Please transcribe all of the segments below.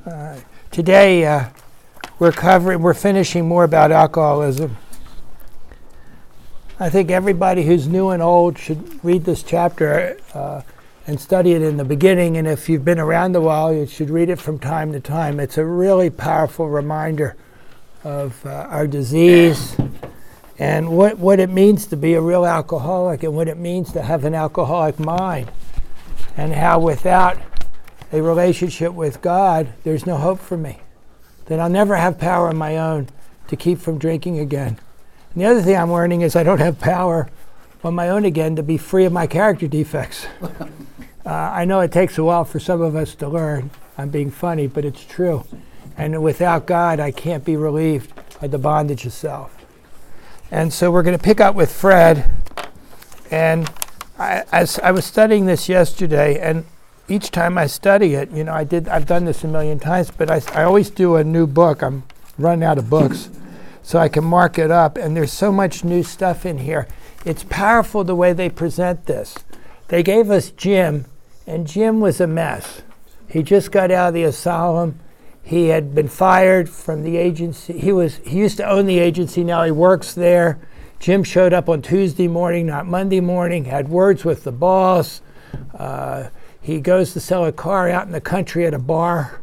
Today we're finishing more about alcoholism. I think everybody who's new and old should read this chapter and study it in the beginning, and if you've been around a while, you should read it from time to time. It's a really powerful reminder of our disease and what it means to be a real alcoholic and what it means to have an alcoholic mind, and how without a relationship with God, there's no hope for me. That I'll never have power on my own to keep from drinking again. And the other thing I'm learning is I don't have power on my own again to be free of my character defects. I know it takes a while for some of us to learn. I'm being funny, but it's true. And without God, I can't be relieved of the bondage of self. And so we're going to pick up with Fred. And as I was studying this yesterday, and each time I study it, I've done this a million times, but I always do a new book. I'm running out of books, so I can mark it up. And there's so much new stuff in here. It's powerful the way they present this. They gave us Jim, and Jim was a mess. He just got out of the asylum. He had been fired from the agency. He used to own the agency. Now he works there. Jim showed up on Tuesday morning, not Monday morning, had words with the boss. He goes to sell a car out in the country at a bar.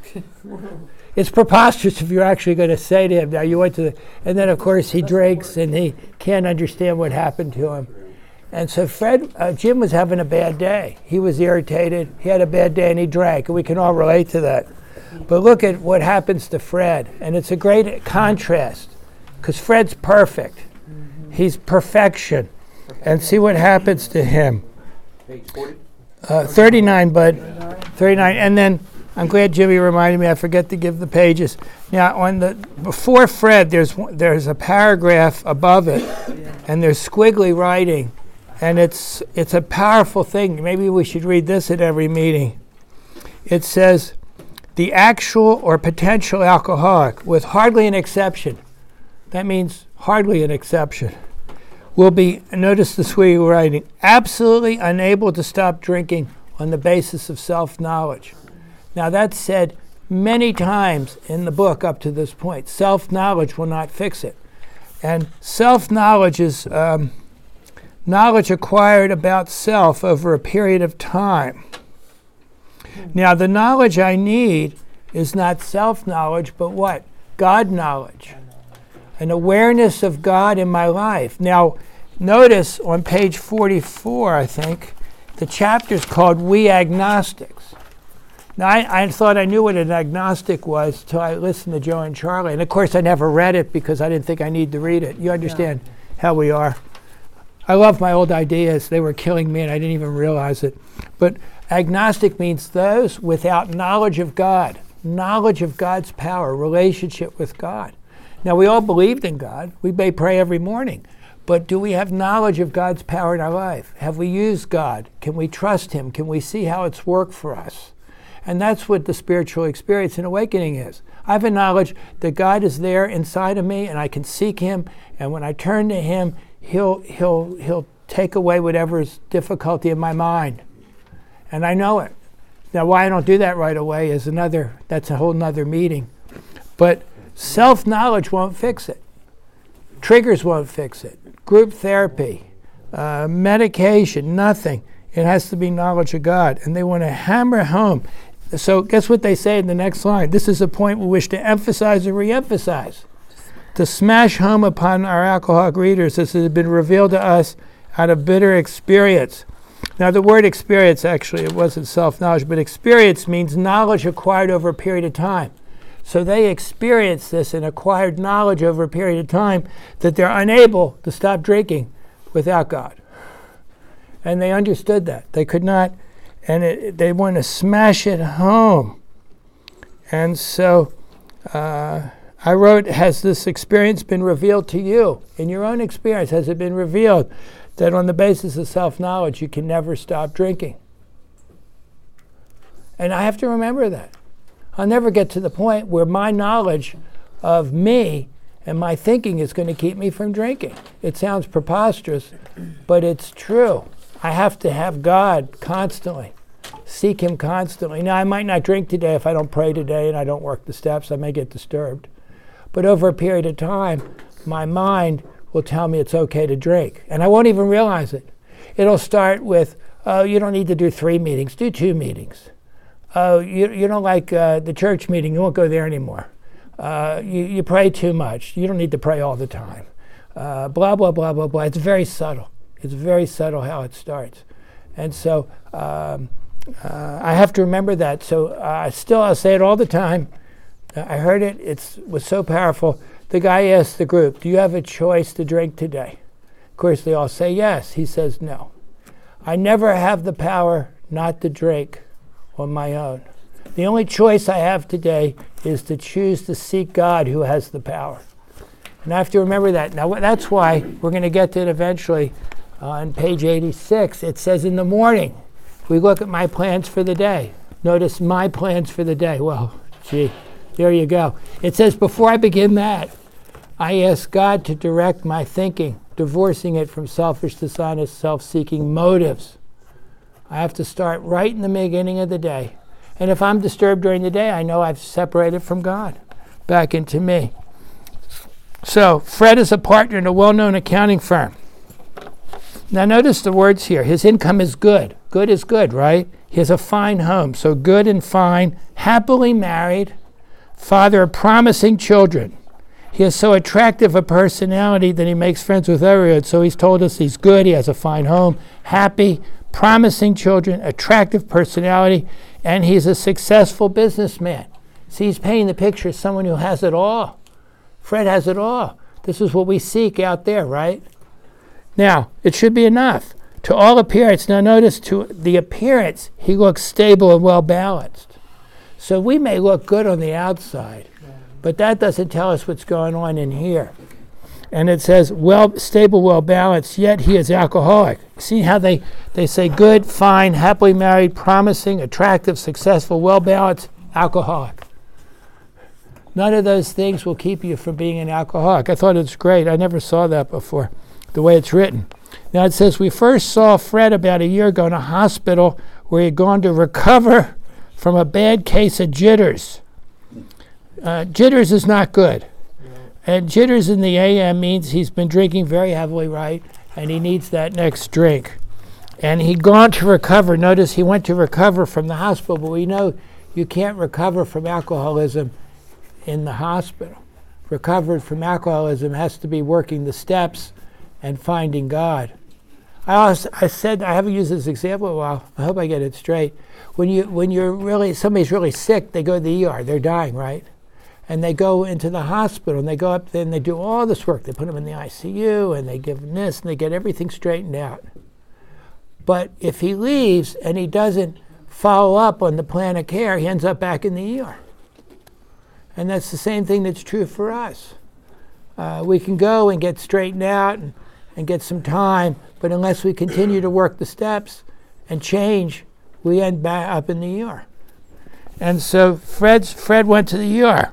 It's preposterous if you're actually going to say to him, now you went to the... And then, of course, he drinks and he can't understand what happened to him. And so Jim was having a bad day. He was irritated. He had a bad day and he drank. And we can all relate to that. But look at what happens to Fred. And it's a great contrast because Fred's perfect. He's perfection. And see what happens to him. Page 40? 39, bud. 39. And then I'm glad Jimmy reminded me. I forget to give the pages. Now, before Fred, there's a paragraph above it, and there's squiggly writing, and it's a powerful thing. Maybe we should read this at every meeting. It says, the actual or potential alcoholic, with hardly an exception, that means hardly an exception, will be, notice the squiggly writing, absolutely unable to stop drinking on the basis of self-knowledge. Now that's said many times in the book up to this point. Self-knowledge will not fix it. And self-knowledge is knowledge acquired about self over a period of time. Now the knowledge I need is not self-knowledge, but what? God knowledge. An awareness of God in my life. Now, notice on page 44, I think, the chapter's called We Agnostics. Now, I thought I knew what an agnostic was until I listened to Joe and Charlie. And, of course, I never read it because I didn't think I need to read it. You understand how we are. I love my old ideas. They were killing me, and I didn't even realize it. But agnostic means those without knowledge of God, knowledge of God's power, relationship with God. Now, we all believed in God. We may pray every morning. But do we have knowledge of God's power in our life? Have we used God? Can we trust Him? Can we see how it's worked for us? And that's what the spiritual experience and awakening is. I have a knowledge that God is there inside of me and I can seek Him. And when I turn to Him, He'll take away whatever is difficulty in my mind. And I know it. Now, why I don't do that right away is that's a whole nother meeting. But self-knowledge won't fix it. Triggers won't fix it. Group therapy, medication, nothing. It has to be knowledge of God. And they want to hammer home. So guess what they say in the next line? This is a point we wish to emphasize and re-emphasize. To smash home upon our alcoholic readers, this has been revealed to us out of bitter experience. Now the word experience, actually, it wasn't self-knowledge, but experience means knowledge acquired over a period of time. So they experienced this and acquired knowledge over a period of time that they're unable to stop drinking without God. And they understood that. They could not, and they want to smash it home. And so I wrote, has this experience been revealed to you? In your own experience, has it been revealed that on the basis of self-knowledge you can never stop drinking? And I have to remember that. I'll never get to the point where my knowledge of me and my thinking is going to keep me from drinking. It sounds preposterous, but it's true. I have to have God constantly. seek him constantly. Now, I might not drink today if I don't pray today and I don't work the steps. I may get disturbed. But over a period of time, my mind will tell me it's okay to drink. And I won't even realize it. It'll start with, oh, you don't need to do 3 meetings. Do 2 meetings. Oh, you don't like the church meeting. You won't go there anymore. You pray too much. You don't need to pray all the time. Blah, blah, blah, blah, blah. It's very subtle. It's very subtle how it starts. And so I have to remember that. So I'll say it all the time. I heard it. It was so powerful. The guy asked the group, do you have a choice to drink today? Of course, they all say yes. He says no. I never have the power not to drink on my own. The only choice I have today is to choose to seek God who has the power. And I have to remember that. Now, that's why we're going to get to it eventually. On page 86, it says in the morning, we look at my plans for the day. Notice my plans for the day. Well, gee, there you go. It says, before I begin that, I ask God to direct my thinking, divorcing it from selfish, dishonest, self-seeking motives. I have to start right in the beginning of the day. And if I'm disturbed during the day, I know I've separated from God, back into me. So, Fred is a partner in a well-known accounting firm. Now notice the words here. His income is good. Good is good, right? He has a fine home. So good and fine. Happily married. Father of promising children. He has so attractive a personality that he makes friends with everyone. So he's told us he's good. He has a fine home. Happy. Promising children. Attractive personality. And he's a successful businessman. See, he's painting the picture of someone who has it all. Fred has it all. This is what we seek out there, right? Now, it should be enough. To all appearance, now notice to the appearance, he looks stable and well-balanced. So we may look good on the outside, but that doesn't tell us what's going on in here. And it says, stable, well-balanced, yet he is alcoholic. See how they say good, fine, happily married, promising, attractive, successful, well-balanced, alcoholic. None of those things will keep you from being an alcoholic. I thought it's great. I never saw that before, the way it's written. Now it says, we first saw Fred about a year ago in a hospital where he had gone to recover from a bad case of jitters. Jitters is not good. And jitters in the AM means he's been drinking very heavily, right? And he needs that next drink. And he'd gone to recover. Notice he went to recover from the hospital, but we know you can't recover from alcoholism in the hospital. Recovered from alcoholism has to be working the steps and finding God. I haven't used this example in a while. I hope I get it straight. Somebody's really sick, they go to the ER. They're dying, right? And they go into the hospital, and they go up there, and they do all this work. They put them in the ICU, and they give them this, and they get everything straightened out. But if he leaves and he doesn't follow up on the plan of care, he ends up back in the ER. And that's the same thing that's true for us. We can go and get straightened out and get some time, but unless we continue to work the steps and change, we end back up in the ER. And so Fred went to the ER.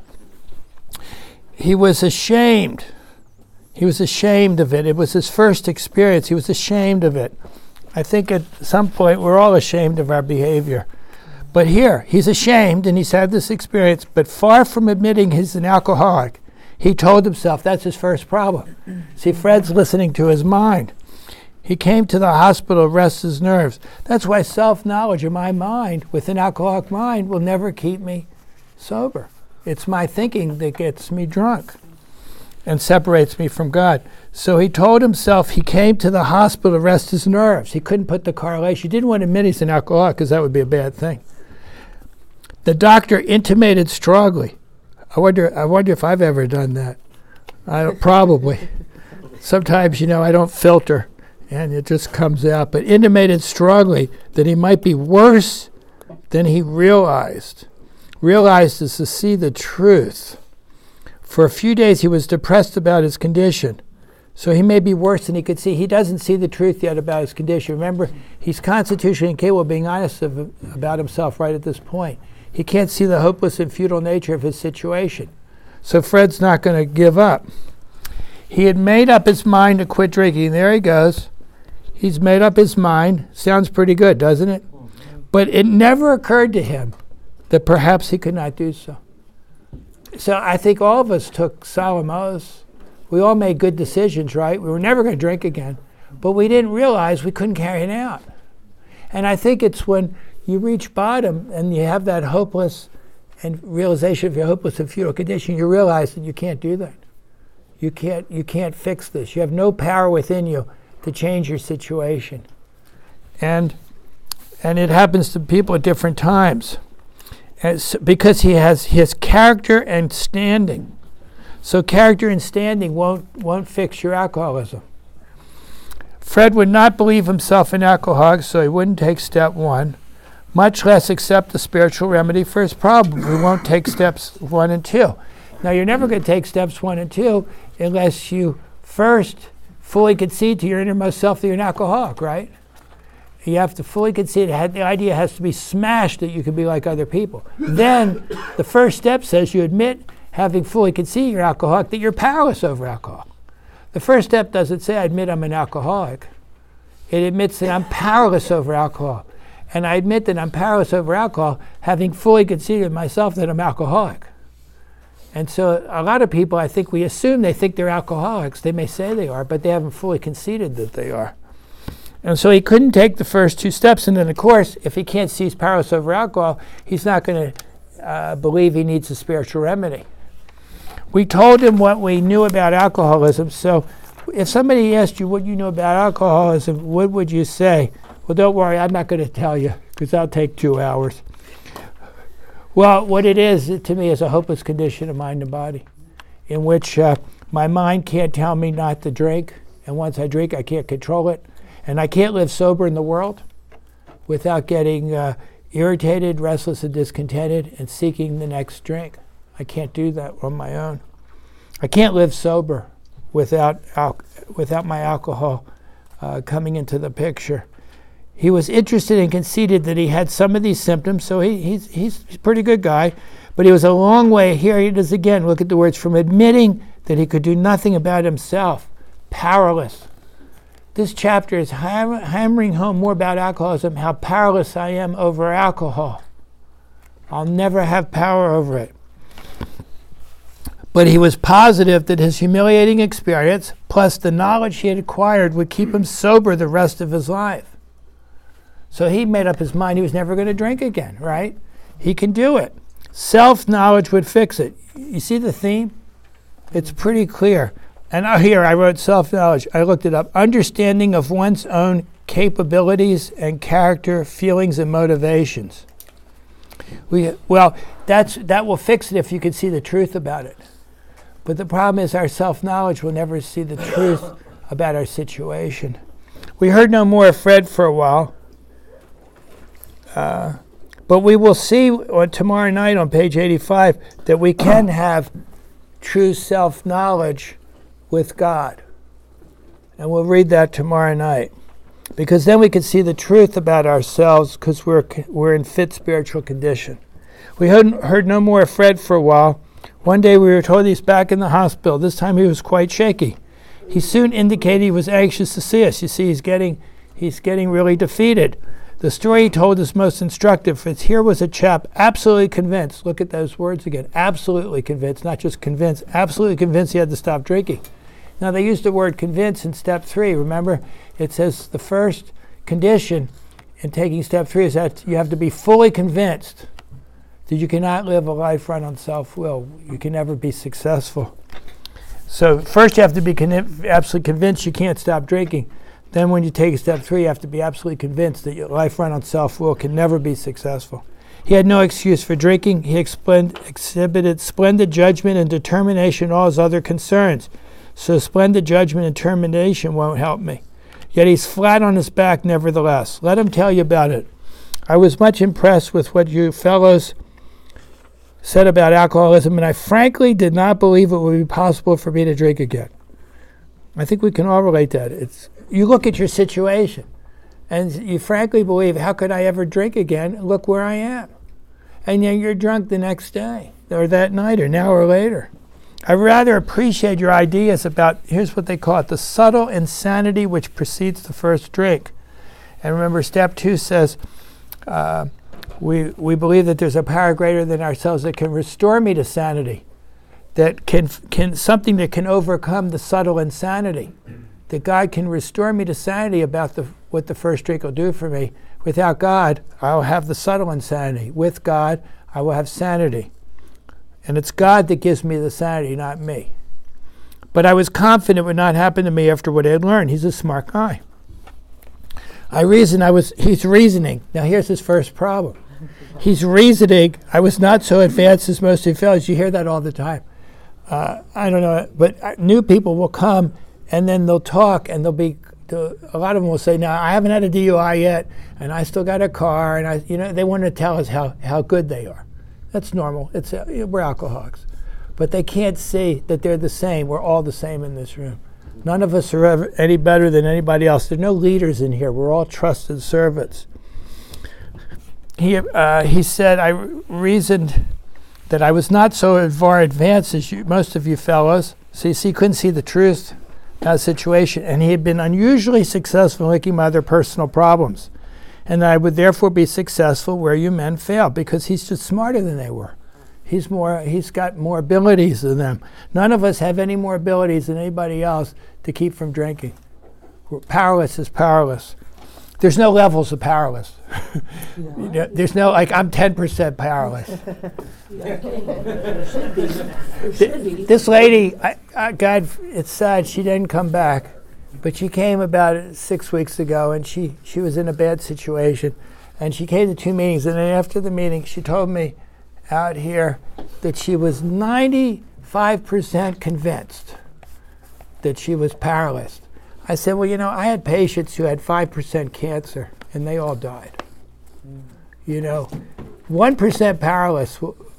He was ashamed. He was ashamed of it. It was his first experience. He was ashamed of it. I think at some point we're all ashamed of our behavior. But here, he's ashamed and he's had this experience, but far from admitting he's an alcoholic, he told himself that's his first problem. See, Fred's listening to his mind. He came to the hospital to rest his nerves. That's why self-knowledge of my mind, with an alcoholic mind, will never keep me sober. It's my thinking that gets me drunk and separates me from God. So he told himself he came to the hospital to rest his nerves. He couldn't put the correlation. He didn't want to admit he's an alcoholic because that would be a bad thing. The doctor intimated strongly. I wonder if I've ever done that. Probably. Sometimes, I don't filter, and it just comes out. But intimated strongly that he might be worse than he realized. Realized is to see the truth. For a few days he was depressed about his condition. So he may be worse than he could see. He doesn't see the truth yet about his condition. Remember, he's constitutionally incapable of being honest about himself right at this point. He can't see the hopeless and futile nature of his situation. So Fred's not going to give up. He had made up his mind to quit drinking. There he goes. He's made up his mind. Sounds pretty good, doesn't it? But it never occurred to him that perhaps he could not do so. So I think all of us took solemn oaths. We all made good decisions, right? We were never going to drink again. But we didn't realize we couldn't carry it out. And I think it's when you reach bottom and you have that hopeless and realization of your hopeless and futile condition, you realize that you can't do that. You can't fix this. You have no power within you to change your situation. And it happens to people at different times. Because he has his character and standing. So character and standing won't fix your alcoholism. Fred would not believe himself an alcoholic, so he wouldn't take step 1, much less accept the spiritual remedy for his problem. We won't take steps 1 and 2. Now, you're never going to take steps 1 and 2 unless you first fully concede to your innermost self that you're an alcoholic, right? You have to fully concede. The idea has to be smashed that you can be like other people. Then the first step says you admit, having fully conceded you're alcoholic, that you're powerless over alcohol. The first step doesn't say, I admit I'm an alcoholic. It admits that I'm powerless over alcohol. And I admit that I'm powerless over alcohol, having fully conceded myself that I'm alcoholic. And so a lot of people, I think we assume they think they're alcoholics. They may say they are, but they haven't fully conceded that they are. And so he couldn't take the first 2 steps. And then, of course, if he can't see he's powerless over alcohol, he's not going to believe he needs a spiritual remedy. We told him what we knew about alcoholism. So if somebody asked you what you know about alcoholism, what would you say? Well, don't worry, I'm not going to tell you, because that'll take 2 hours. Well, what it is, to me, is a hopeless condition of mind and body, in which my mind can't tell me not to drink, and once I drink, I can't control it. And I can't live sober in the world without getting irritated, restless, and discontented, and seeking the next drink. I can't do that on my own. I can't live sober without my alcohol coming into the picture. He was interested and conceded that he had some of these symptoms, so he's a pretty good guy, but he was a long way, here it is again, look at the words, from admitting that he could do nothing about himself, powerless. This chapter is hammering home more about alcoholism, how powerless I am over alcohol. I'll never have power over it. But he was positive that his humiliating experience, plus the knowledge he had acquired, would keep him sober the rest of his life. So he made up his mind he was never going to drink again, right? He can do it. Self-knowledge would fix it. You see the theme? It's pretty clear. And here I wrote self-knowledge. I looked it up. Understanding of one's own capabilities and character, feelings, and motivations. That will fix it if you can see the truth about it. But the problem is our self-knowledge will never see the truth about our situation. We heard no more of Fred for a while. But we will see tomorrow night on page 85 that we can have true self-knowledge with God. And we'll read that tomorrow night. Because then we can see the truth about ourselves because we're in fit spiritual condition. We heard no more of Fred for a while. One day we were told he's back in the hospital. This time he was quite shaky. He soon indicated he was anxious to see us. You see, he's getting really defeated. The story he told is most instructive. Here was a chap absolutely convinced. Look at those words again. Absolutely convinced, not just convinced. Absolutely convinced he had to stop drinking. Now, they used the word convince in step 3. Remember, it says the first condition in taking step 3 is that you have to be fully convinced that you cannot live a life run on self-will. You can never be successful. So first you have to be absolutely convinced you can't stop drinking. Then when you take step 3, you have to be absolutely convinced that your life run on self-will can never be successful. He had no excuse for drinking. He exhibited splendid judgment and determination in all his other concerns. So splendid judgment and determination won't help me. Yet he's flat on his back nevertheless. Let him tell you about it. I was much impressed with what you fellows said about alcoholism, and I frankly did not believe it would be possible for me to drink again. I think we can all relate to that. You look at your situation, and you frankly believe, how could I ever drink again? Look where I am. And then you're drunk the next day, or that night, or an hour later. I rather appreciate your ideas about, here's what they call it, the subtle insanity which precedes the first drink. And remember, step 2 says, We believe that there's a power greater than ourselves that can restore me to sanity, that can something that can overcome the subtle insanity, that God can restore me to sanity about what the first drink will do for me. Without God, I will have the subtle insanity. With God, I will have sanity. And it's God that gives me the sanity, not me. But I was confident it would not happen to me after what I had learned. He's a smart guy. He's reasoning. Now here's his first problem. He's reasoning. I was not so advanced as most of you fellows. You hear that all the time. I don't know, but new people will come and then they'll talk and a lot of them will say, "No, I haven't had a DUI yet, and I still got a car," and they want to tell us how good they are. That's normal. We're alcoholics, but they can't see that they're the same. We're all the same in this room. None of us are ever any better than anybody else. There are no leaders in here. We're all trusted servants. He said, I reasoned that I was not so far advanced as most of you fellows. So you see, he couldn't see the truth of the situation. And he had been unusually successful in looking at other personal problems. And that I would therefore be successful where you men failed, because he's just smarter than they were. He's got more abilities than them. None of us have any more abilities than anybody else to keep from drinking. Powerless is powerless. There's no levels of powerless. There's no, I'm 10% powerless. This lady, God, it's sad, she didn't come back. But she came about 6 weeks ago, and she was in a bad situation. And she came to 2 meetings, and then after the meeting, she told me out here that she was 95% convinced that she was powerless. I said, well, I had patients who had 5% cancer, and they all died. 1% powerless,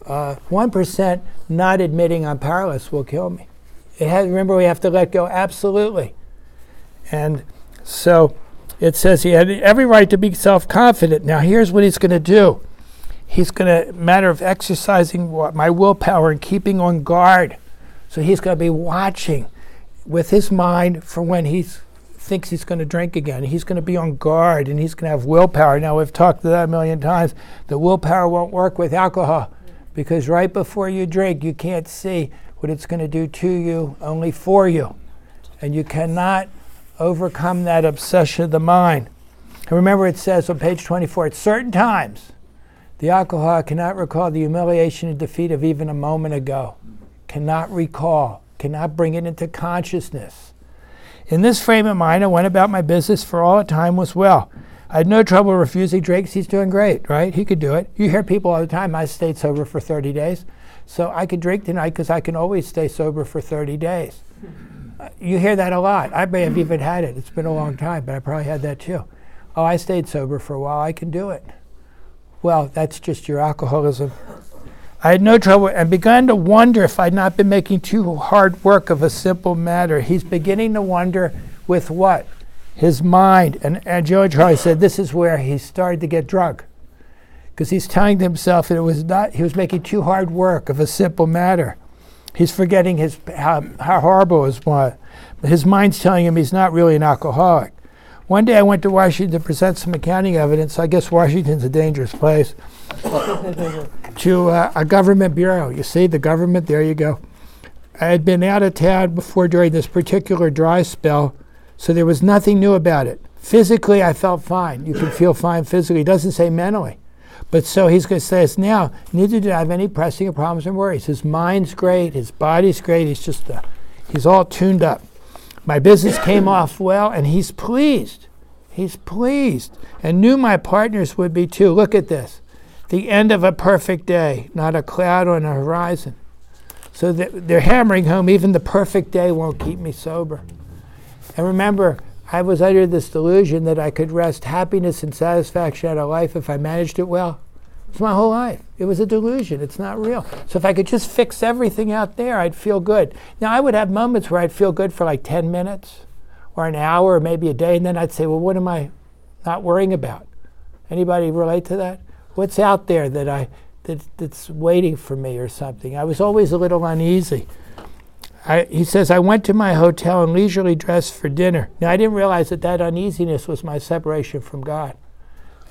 1% not admitting I'm powerless will kill me. Remember, we have to let go, absolutely. And so it says he had every right to be self-confident. Now here's what he's going to do. He's going to, matter of exercising my willpower and keeping on guard. So he's going to be watching with his mind for when he thinks he's going to drink again. He's going to be on guard, and he's going to have willpower. Now, we've talked to that a million times. The willpower won't work with alcohol, because right before you drink, you can't see what it's going to do to you, only for you. And you cannot overcome that obsession of the mind. And remember, it says on page 24, at certain times, the alcoholic cannot recall the humiliation and defeat of even a moment ago. Cannot recall. Cannot bring it into consciousness. In this frame of mind, I went about my business, for all the time was well. I had no trouble refusing drinks. He's doing great, right? He could do it. You hear people all the time, I stayed sober for 30 days. So I could drink tonight because I can always stay sober for 30 days. You hear that a lot. I may have even had it. It's been a long time, but I probably had that too. Oh, I stayed sober for a while. I can do it. Well, that's just your alcoholism. I had no trouble and began to wonder if I'd not been making too hard work of a simple matter. He's beginning to wonder with what? His mind. And Joe and Charlie said this is where he started to get drunk, because he's telling himself that he was making too hard work of a simple matter. He's forgetting how horrible it was. His mind's telling him he's not really an alcoholic. One day I went to Washington to present some accounting evidence. I guess Washington's a dangerous place. To a government bureau. You see, the government, there you go. I had been out of town before during this particular dry spell, so there was nothing new about it. Physically, I felt fine. You can feel fine physically. It doesn't say mentally. But so he's going to say it's now, neither did I have any pressing problems and worries. His mind's great, his body's great, he's all tuned up. My business came off well, and he's pleased. He's pleased, and knew my partners would be too. Look at this. The end of a perfect day, not a cloud on the horizon. So they're hammering home, even the perfect day won't keep me sober. And remember, I was under this delusion that I could wrest happiness and satisfaction out of life if I managed it well. It's my whole life. It was a delusion. It's not real. So if I could just fix everything out there, I'd feel good. Now, I would have moments where I'd feel good for like 10 minutes or an hour or maybe a day, and then I'd say, well, what am I not worrying about? Anybody relate to that? What's out there that's waiting for me or something? I was always a little uneasy. He says, I went to my hotel and leisurely dressed for dinner. Now, I didn't realize that uneasiness was my separation from God.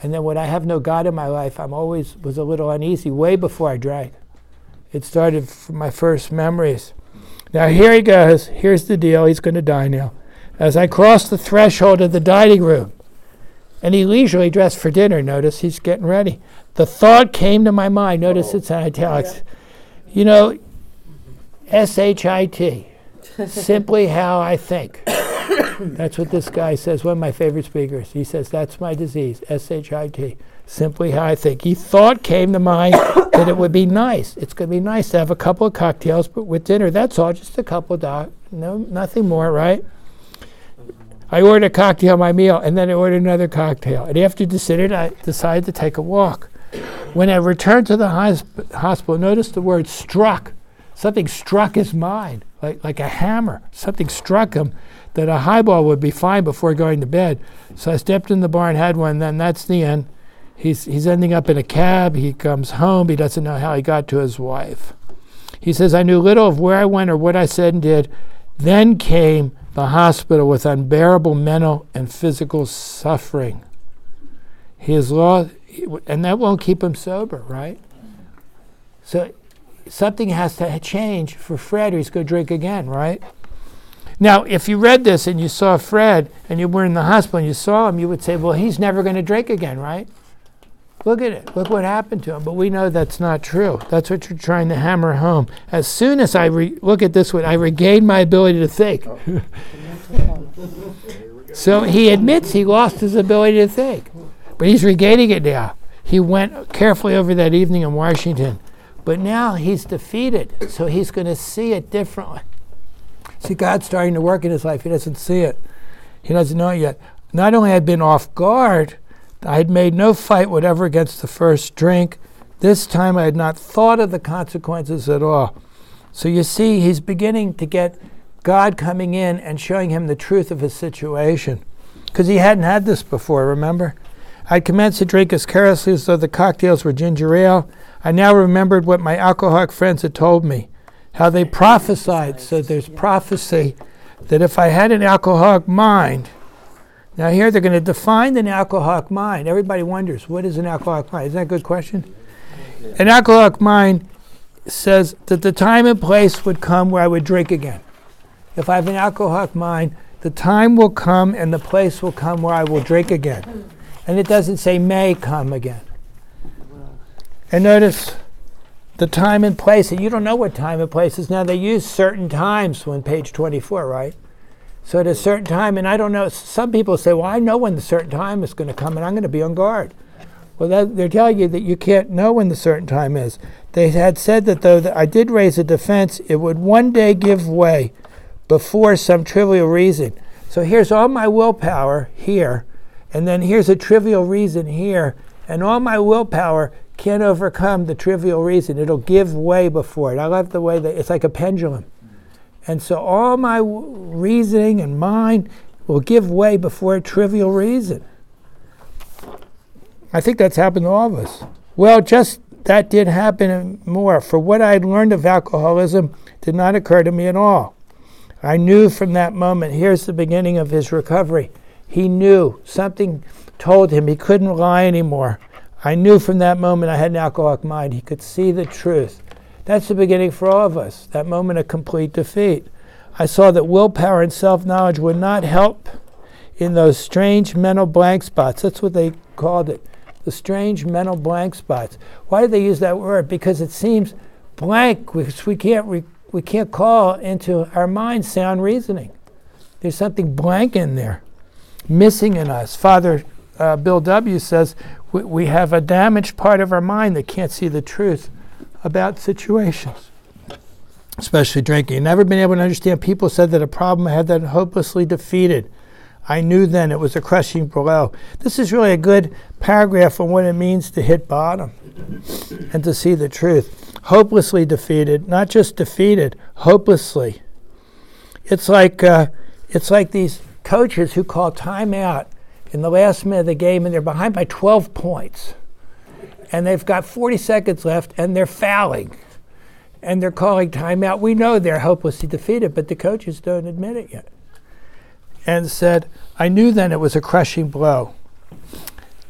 And then when I have no God in my life, I'm always was a little uneasy way before I drank. It started from my first memories. Now here he goes. Here's the deal. He's going to die now. As I crossed the threshold of the dining room, and he leisurely dressed for dinner. Notice he's getting ready. The thought came to my mind. Notice it's in italics. You know, S-H-I-T. Simply how I think. That's what this guy says, one of my favorite speakers. He says, that's my disease, S-H-I-T. Simply how I think. He thought came to mind that it would be nice. It's going to be nice to have a couple of cocktails but with dinner. That's all, just a couple, Doc. No, nothing more, right? I ordered a cocktail, my meal, and then I ordered another cocktail. And after dinner, I decided to take a walk. When I returned to the hospital, notice the word struck. Something struck his mind, like a hammer. Something struck him that a highball would be fine before going to bed. So I stepped in the bar and had one, then that's the end. He's ending up in a cab. He comes home. He doesn't know how he got to his wife. He says, I knew little of where I went or what I said and did. Then came the hospital with unbearable mental and physical suffering. He is lost, and that won't keep him sober, right? So something has to change for Fred or he's going to drink again, right? Now, if you read this and you saw Fred and you were in the hospital and you saw him, you would say, well, he's never going to drink again, right? Look at it. Look what happened to him. But we know that's not true. That's what you're trying to hammer home. As soon as I look at this one, I regained my ability to think. So he admits he lost his ability to think. But he's regaining it now. He went carefully over that evening in Washington. But now he's defeated. So he's going to see it differently. See, God's starting to work in his life. He doesn't see it. He doesn't know it yet. Not only had I been off guard, I had made no fight whatever against the first drink. This time I had not thought of the consequences at all. So you see, he's beginning to get God coming in and showing him the truth of his situation. Because he hadn't had this before, remember? I commenced to drink as carelessly as though the cocktails were ginger ale. I now remembered what my alcoholic friends had told me, how they prophesied. So there's prophecy that if I had an alcoholic mind, now here they're going to define an alcoholic mind. Everybody wonders, what is an alcoholic mind? Isn't that a good question? An alcoholic mind says that the time and place would come where I would drink again. If I have an alcoholic mind, the time will come and the place will come where I will drink again. And it doesn't say may come again. And notice the time and place, and you don't know what time and place is. Now they use certain times on page 24, right? So at a certain time, and I don't know, some people say, well, I know when the certain time is going to come and I'm going to be on guard. Well, they're telling you that you can't know when the certain time is. They had said that though that I did raise a defense, it would one day give way before some trivial reason. So here's all my willpower here, and then here's a trivial reason here, and all my willpower can't overcome the trivial reason. It'll give way before it. I love the way that it's like a pendulum. And so all my reasoning and mind will give way before a trivial reason. I think that's happened to all of us. Well, just that did happen and more. For what I had learned of alcoholism did not occur to me at all. I knew from that moment, here's the beginning of his recovery. He knew. Something told him he couldn't lie anymore. I knew from that moment I had an alcoholic mind. He could see the truth. That's the beginning for all of us, that moment of complete defeat. I saw that willpower and self-knowledge would not help in those strange mental blank spots. That's what they called it, the strange mental blank spots. Why do they use that word? Because it seems blank, because we can't call into our mind sound reasoning. There's something blank in there, missing in us. Father Bill W. says we have a damaged part of our mind that can't see the truth about situations, especially drinking. Never been able to understand. People said that a problem I had that hopelessly defeated. I knew then it was a crushing blow. This is really a good paragraph on what it means to hit bottom and to see the truth. Hopelessly defeated, not just defeated, hopelessly. It's like these coaches who call timeout in the last minute of the game and they're behind by 12 points. And they've got 40 seconds left, and they're fouling. And they're calling timeout. We know they're hopelessly defeated, but the coaches don't admit it yet. And said, I knew then it was a crushing blow.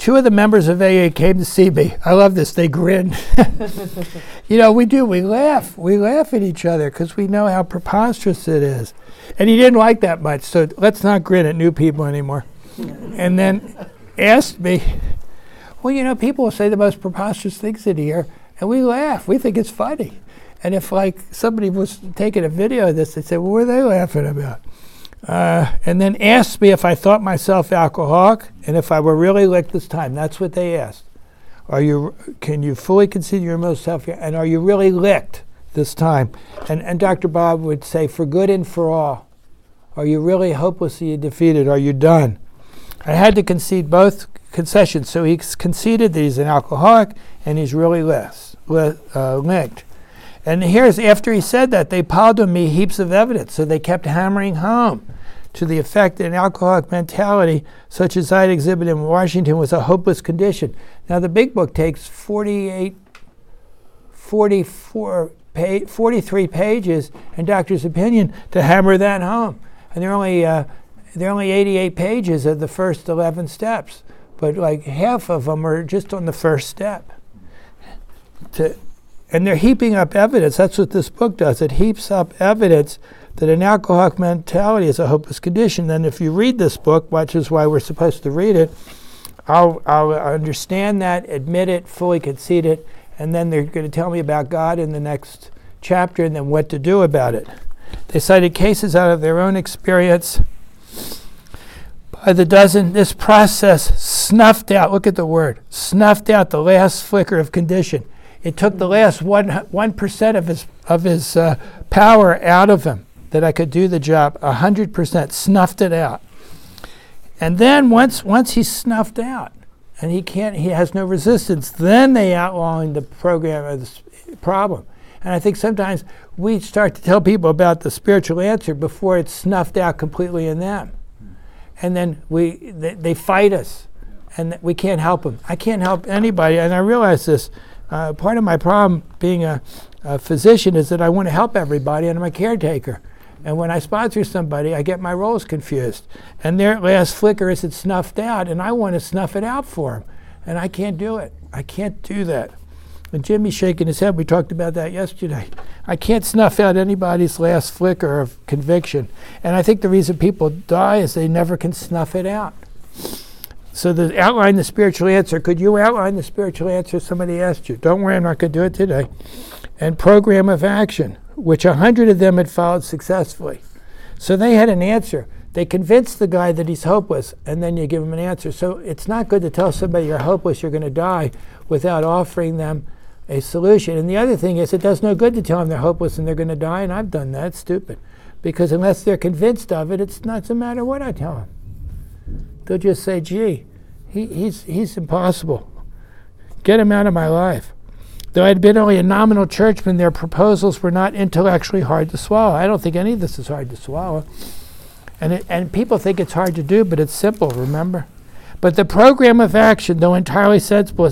2 of the members of AA came to see me. I love this. They grinned. You know, we do. We laugh. We laugh at each other because we know how preposterous it is. And he didn't like that much, so let's not grin at new people anymore. And then asked me, well, you know, people will say the most preposterous things in here, and we laugh. We think it's funny. And if, like, somebody was taking a video of this, they'd say, well, what are they laughing about? And then asked me if I thought myself alcoholic and if I were really licked this time. That's what they asked. Can you fully consider your most self, and are you really licked this time? And Dr. Bob would say, for good and for all. Are you really hopelessly defeated? Are you done? I had to concede both concessions. So he conceded that he's an alcoholic and he's really licked. And here's, after he said that, they piled on me heaps of evidence. So they kept hammering home to the effect that an alcoholic mentality, such as I'd exhibited in Washington, was a hopeless condition. Now, the big book takes 43 pages and doctor's opinion to hammer that home. And they're only 88 pages of the first 11 steps. But like half of them are just on the first step. And they're heaping up evidence. That's what this book does. It heaps up evidence that an alcoholic mentality is a hopeless condition. Then if you read this book, which is why we're supposed to read it, I'll understand that, admit it, fully concede it, and then they're going to tell me about God in the next chapter and then what to do about it. They cited cases out of their own experience. By the dozen, this process snuffed out, look at the word, snuffed out the last flicker of condition. It took the last 1% of his power out of him that I could do the job. 100% snuffed it out. And then once he's snuffed out and he has no resistance, then they outlawing the program of the problem. And I think sometimes we start to tell people about the spiritual answer before it's snuffed out completely in them. And then they fight us, and we can't help them. I can't help anybody, and I realize this. Part of my problem being a physician is that I want to help everybody, and I'm a caretaker. And when I sponsor somebody, I get my roles confused. And their last flicker isn't snuffed out, and I want to snuff it out for them. And I can't do it. I can't do that. And Jimmy's shaking his head. We talked about that yesterday. I can't snuff out anybody's last flicker of conviction. And I think the reason people die is they never can snuff it out. So outline the spiritual answer. Could you outline the spiritual answer? Somebody asked you. Don't worry, I'm not going to do it today. And program of action, which 100 of them had followed successfully. So they had an answer. They convinced the guy that he's hopeless, and then you give him an answer. So it's not good to tell somebody you're hopeless, you're going to die, without offering them a solution. And the other thing is, it does no good to tell them they're hopeless and they're going to die, and I've done that. It's stupid. Because unless they're convinced of it, it's not a matter what I tell them. They'll just say, gee, he's impossible. Get him out of my life. Though I had been only a nominal churchman, their proposals were not intellectually hard to swallow. I don't think any of this is hard to swallow. And people think it's hard to do, but it's simple, remember? But the program of action, though entirely sensible,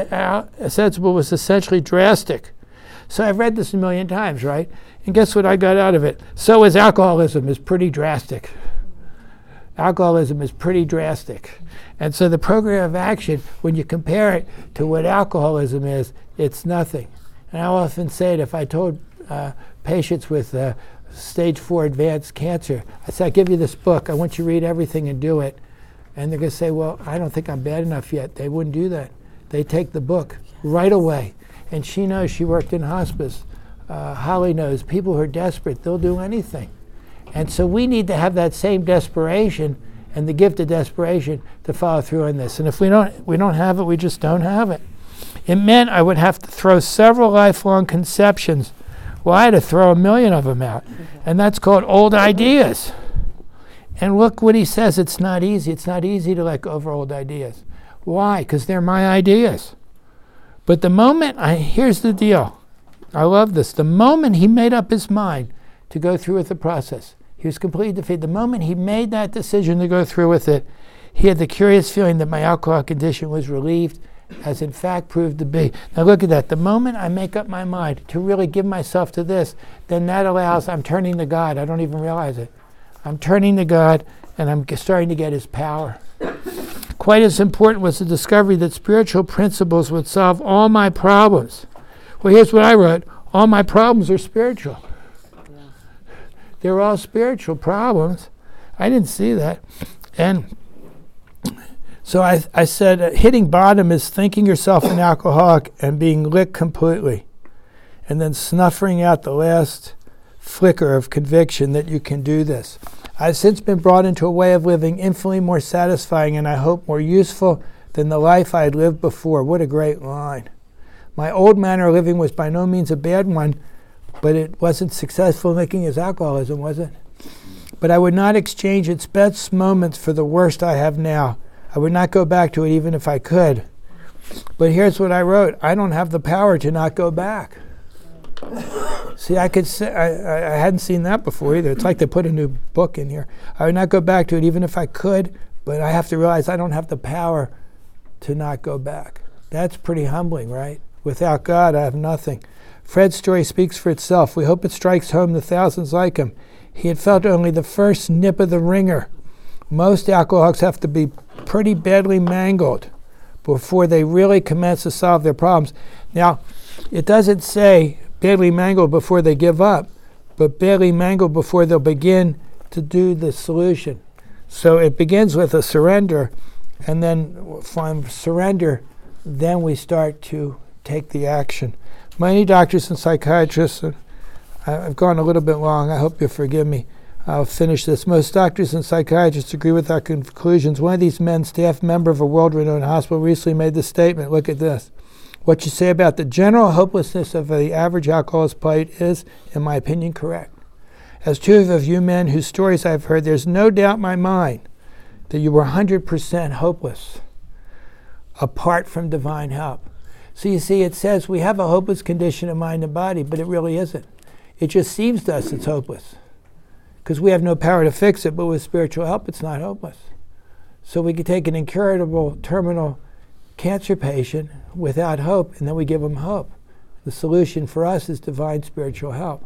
was essentially drastic. So I've read this a million times, right? And guess what I got out of it? So is alcoholism, is pretty drastic. Alcoholism is pretty drastic. And so the program of action, when you compare it to what alcoholism is, it's nothing. And I often say it, if I told patients with stage 4 advanced cancer, I say, I give you this book, I want you to read everything and do it. And they're going to say, well, I don't think I'm bad enough yet. They wouldn't do that. They take the book right away. And she knows, she worked in hospice. Holly knows, people who are desperate, they'll do anything. And so we need to have that same desperation and the gift of desperation to follow through on this. And if we don't have it, we just don't have it. It meant I would have to throw several lifelong conceptions. Well, I had to throw 1 million of them out. And that's called old ideas. And look what he says, it's not easy. It's not easy to let go of old ideas. Why? Because they're my ideas. But the moment, here's the deal. I love this. The moment he made up his mind to go through with the process, he was completely defeated. The moment he made that decision to go through with it, he had the curious feeling that my alcoholic condition was relieved, as in fact proved to be. Now look at that. The moment I make up my mind to really give myself to this, then that allows, I'm turning to God. I don't even realize it. I'm turning to God, and I'm starting to get his power. Quite as important was the discovery that spiritual principles would solve all my problems. Well, here's what I wrote. All my problems are spiritual. They're all spiritual problems. I didn't see that. And so I said, hitting bottom is thinking yourself an alcoholic and being licked completely, and then snuffing out the last flicker of conviction that you can do this. I've since been brought into a way of living infinitely more satisfying and I hope more useful than the life I had lived before. What a great line. My old manner of living was by no means a bad one, but it wasn't successful in making his alcoholism, was it? But I would not exchange its best moments for the worst I have now. I would not go back to it even if I could. But here's what I wrote. I don't have the power to not go back. See, I could say, I hadn't seen that before either. It's like they put a new book in here. I would not go back to it even if I could, but I have to realize I don't have the power to not go back. That's pretty humbling, right? Without God, I have nothing. Fred's story speaks for itself. We hope it strikes home to thousands like him. He had felt only the first nip of the ringer. Most alcoholics have to be pretty badly mangled before they really commence to solve their problems. Now, it doesn't say badly mangled before they give up, but badly mangled before they'll begin to do the solution. So it begins with a surrender, and then from surrender, then we start to take the action. Many doctors and psychiatrists, I've gone a little bit long, I hope you'll forgive me, I'll finish this. Most doctors and psychiatrists agree with our conclusions. One of these men, staff member of a world-renowned hospital, recently made this statement. Look at this. What you say about the general hopelessness of the average alcoholist's plight is, in my opinion, correct. As two of you men whose stories I've heard, there's no doubt in my mind that you were 100% hopeless apart from divine help. So you see, it says we have a hopeless condition of mind and body, but it really isn't. It just seems to us it's hopeless because we have no power to fix it, but with spiritual help, it's not hopeless. So we could take an incurable terminal cancer patient without hope, and then we give them hope. The solution for us is divine spiritual help.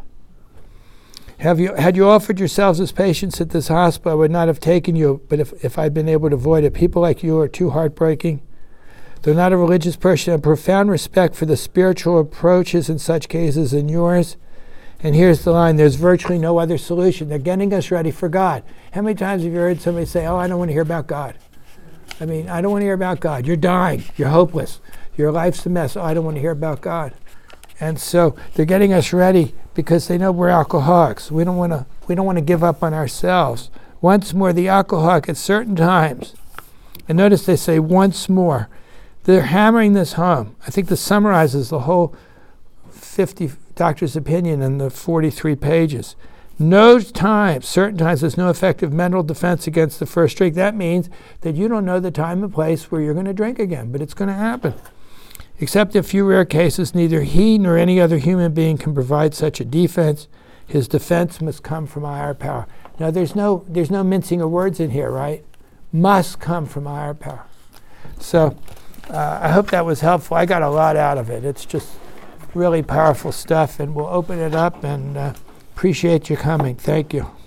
Had you offered yourselves as patients at this hospital, I would not have taken you, but if I'd been able to avoid it. People like you are too heartbreaking. Though not a religious person, I have profound respect for the spiritual approaches in such cases than yours. And here's the line, there's virtually no other solution. They're getting us ready for God. How many times have you heard somebody say, oh, I don't want to hear about God? I don't want to hear about God. You're dying. You're hopeless. Your life's a mess. Oh, I don't want to hear about God. And so they're getting us ready because they know we're alcoholics. We don't want to give up on ourselves. Once more, the alcoholic at certain times, and notice they say once more, they're hammering this home. I think this summarizes the whole 50 doctor's opinion in the 43 pages. No time, certain times, there's no effective mental defense against the first drink. That means that you don't know the time and place where you're going to drink again, but it's going to happen. Except in a few rare cases, neither he nor any other human being can provide such a defense. His defense must come from a higher power. Now, there's no mincing of words in here, right? Must come from a higher power. So I hope that was helpful. I got a lot out of it. It's just really powerful stuff, and we'll open it up and appreciate you coming. Thank you.